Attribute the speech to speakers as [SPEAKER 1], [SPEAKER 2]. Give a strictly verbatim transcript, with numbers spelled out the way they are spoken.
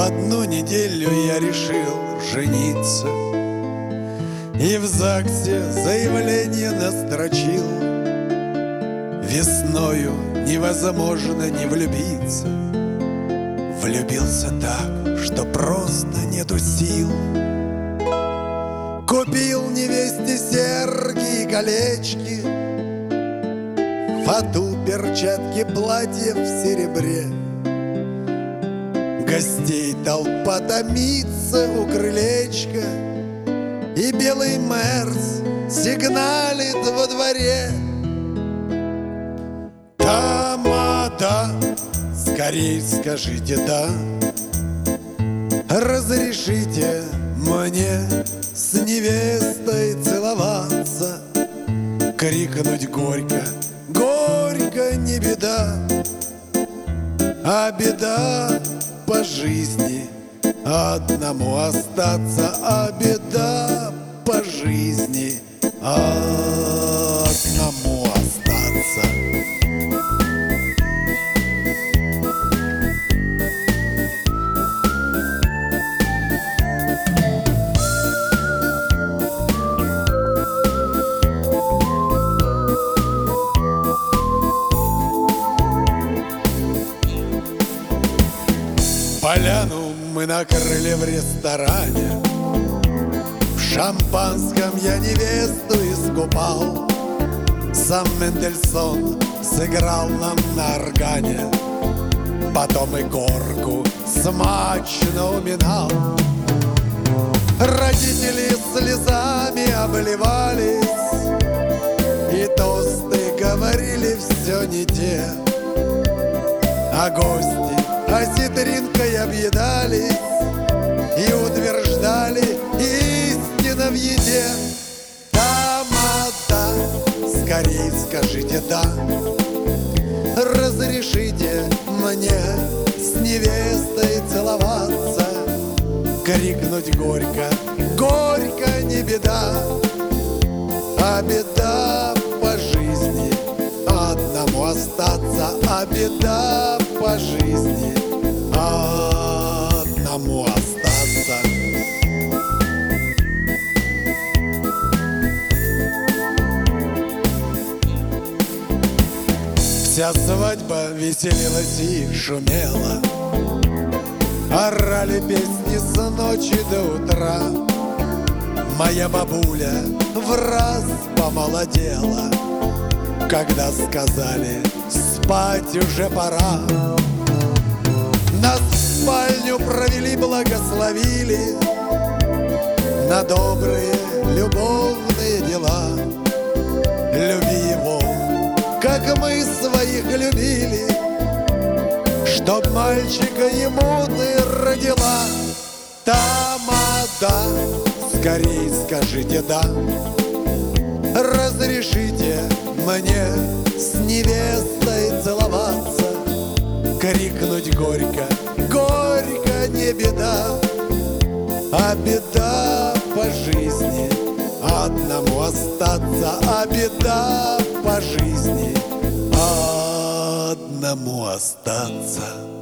[SPEAKER 1] одну неделю я решил жениться и в ЗАГСе заявление настрочил. Весною невозможно не влюбиться. Влюбился так, что просто нету сил. Купил невесте серьги и колечки, фату, перчатки, платье в серебре. Гостей толпа томится у крылечка, и белый мерс сигналит во дворе. Тамада, скорей скажите «да», разрешите мне с невестой целоваться. Крикнуть горько, горько не беда, а беда по жизни одному остаться, а беда по жизни одному остаться. Поляну мы накрыли в ресторане, в шампанском я невесту искупал. Сам Мендельсон сыграл нам на органе, потом и горку смачно уминал. Родители слезами обливались, и тосты говорили все не те, а гости осетринкой объедались и утверждали истина в еде. Тамада, скорей скажите «да», разрешите мне с невестой целоваться. Крикнуть горько, горько не беда, а беда по жизни одному остаться, а беда по жизни одному остаться. Вся свадьба веселилась и шумела, орали песни с ночи до утра. Моя бабуля в раз помолодела, когда сказали спать уже пора. Нас в спальню провели, благословили на добрые любовные дела. Люби его, как мы своих любили, чтоб мальчика ему ты родила. Тамада, скорей скажите «да», разрешите мне с невестой целоваться. Крикнуть горько, горько не беда, а беда по жизни одному остаться, а беда по жизни одному остаться.